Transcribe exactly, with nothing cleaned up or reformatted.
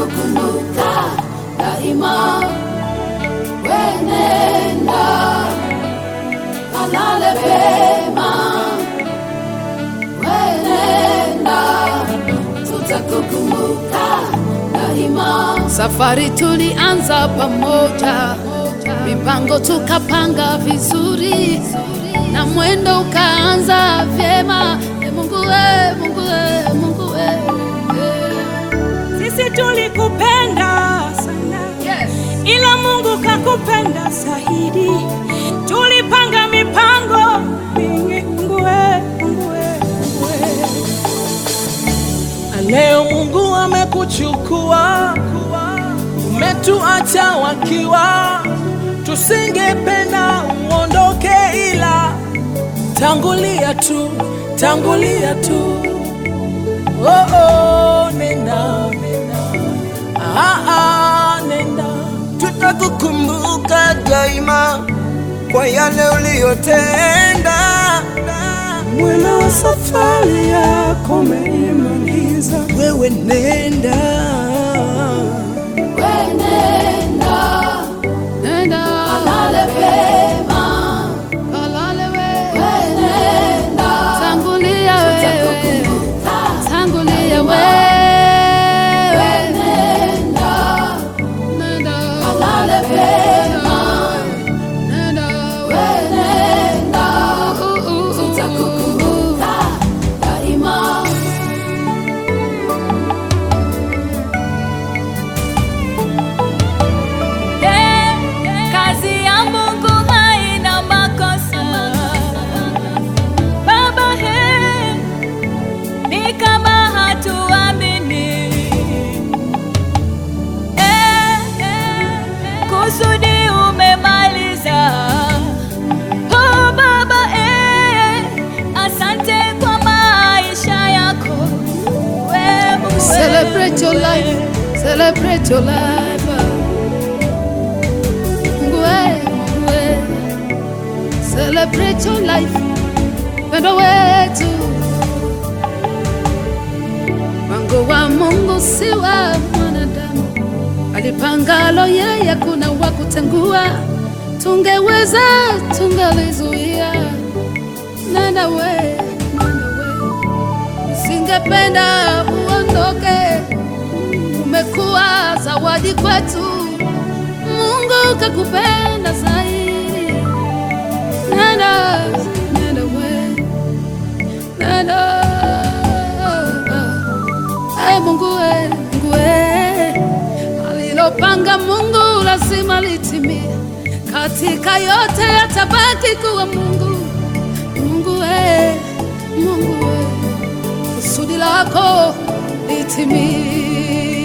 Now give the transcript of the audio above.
tutakukumbuka daima. Wenenda kalale pema, wenenda tutakukumbuka daima. Safari tulianza pamoja, mipango tukapanga vizuri, na mwendo ukaanza vyema. E Mungu we, Mungu we, Mungu we, sisi tulikupenda sana, yes. Ila Mungu kakupenda zaidi. Tulipanga mipango mingi, Mungu we, Mungu we, Mungu we. Leo Mungu amekuchukua, umetuacha wakiwa. Tusingependa uondoke, ila tangulia tu, tangulia tu. Oh, oh, nenda, nenda. Ah, ah, nenda. Tutakukumbuka daima kwa yale uliyotenda. Mwendo wa safari yako umeimaliza, wewe nenda. Kusudi umemaliza, oh Baba eh, asante kwa maisha yako wewe. Celebrate your life, celebrate your life. Ngwe, ngwe. Celebrate your life, pendo wetu. Mpango wa Mungu si wa mwanadamu, alipangalo yeye kuna wa kutengua. Tungeweza tungelizuia. Nenda we, nenda we, singependa uondoke. Umekuwa zawadi kwetu, Mungu kakupenda zaidi. Nenda, nenda we, nenda. Hey Mungu we, Mungu we, alilopanga Mungu lazima litimie. Katika yote yatabaki kuwa Mungu. Mungu we, Mungu we, kusudi lako litimie.